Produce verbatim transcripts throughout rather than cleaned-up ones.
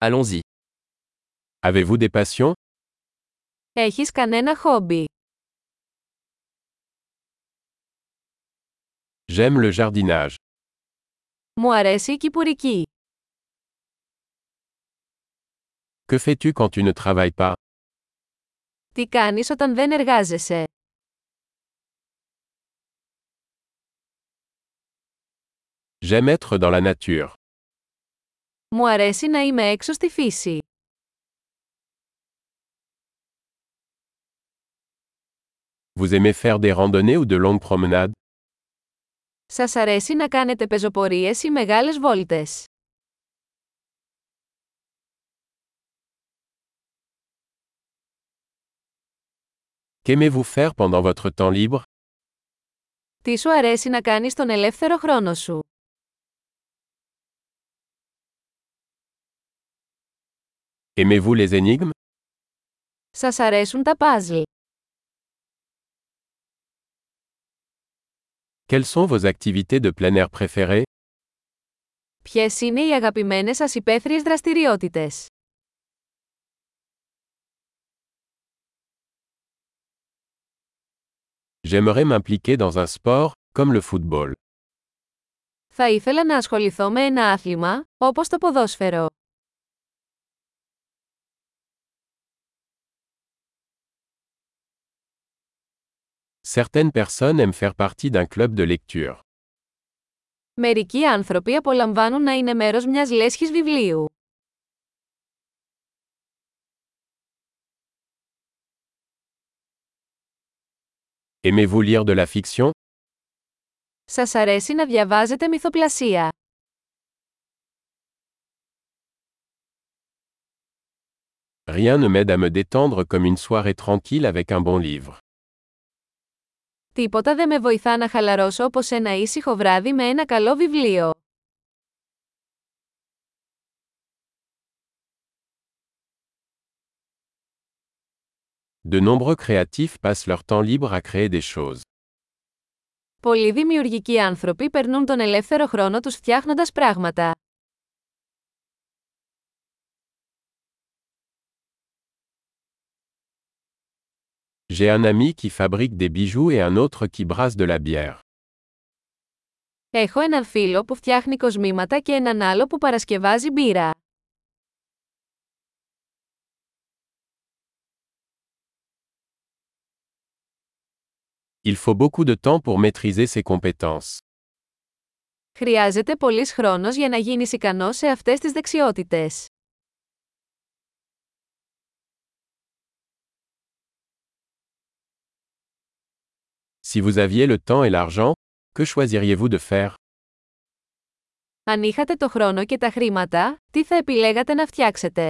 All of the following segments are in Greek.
Allons-y. Avez-vous des passions? Έχεις κανένα χόμπι? J'aime le jardinage. Μου αρέσει η κυπουρική. Que fais-tu quand tu ne travailles pas? Τι κάνεις όταν δεν εργάζεσαι? J'aime être dans la nature. Μου αρέσει να είμαι έξω στη φύση. Vous aimez faire des randonnées ou de longues promenades? Σας αρέσει να κάνετε πεζοπορίες ή μεγάλες βόλτες? Qu'aimez-vous faire pendant votre temps libre? Τι σου αρέσει να κάνεις τον ελεύθερο χρόνο σου? Aimez-vous les énigmes? Σας αρέσουν τα παζλ? Quelles sont vos activités de plein air préférées? Ποιες είναι οι αγαπημένες σας υπαίθριες δραστηριότητες? J'aimerais m'impliquer dans un sport, comme le football. Θα ήθελα να ασχοληθώ με ένα άθλημα, όπως το ποδόσφαιρο. Certaines personnes aiment faire partie d'un club de lecture. Μερικοί άνθρωποι απολαμβάνουν να είναι μέρος μιας λέσχης βιβλίου. Aimez-vous lire de la fiction? Σας αρέσει να διαβάζετε μυθοπλασία? Rien ne m'aide à me détendre comme une soirée tranquille avec un bon livre. Τίποτα δεν με βοηθά να χαλαρώσω όπως ένα ήσυχο βράδυ με ένα καλό βιβλίο. De nombreux créatifs passent leur temps libre à créer des choses. Πολλοί δημιουργικοί άνθρωποι περνούν τον ελεύθερο χρόνο τους φτιάχνοντας πράγματα. J'ai un ami qui fabrique des bijoux et un autre qui brasse de la bière. Έχω έναν φίλο που φτιάχνει κοσμήματα και έναν άλλο που παρασκευάζει μπύρα. Il faut beaucoup de temps pour maîtriser ces compétences. Χρειάζεται πολύς χρόνος για να γίνεις ικανός σε αυτές τις δεξιότητες. Si vous aviez le temps et l'argent, que choisiriez-vous de faire? Αν είχατε το χρόνο και τα χρήματα, τι θα επιλέγατε να φτιάξετε?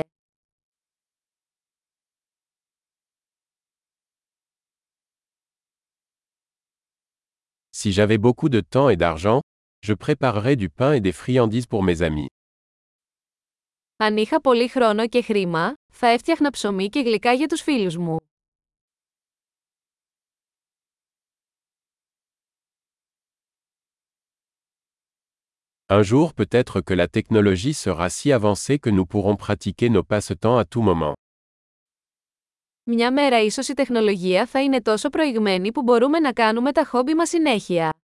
Si j'avais beaucoup de temps et d'argent, je préparerais du pain et des friandises pour mes amis. Αν είχα πολύ χρόνο και χρήμα, θα έφτιαχνα ψωμί και γλυκά για τους φίλους μου. Un jour peut-être que la technologie sera si avancée que nous pourrons pratiquer nos passe-temps à tout moment. Μια μέρα ίσως η τεχνολογία θα είναι τόσο προηγμένη που μπορούμε να κάνουμε τα χόμπι μας συνέχεια.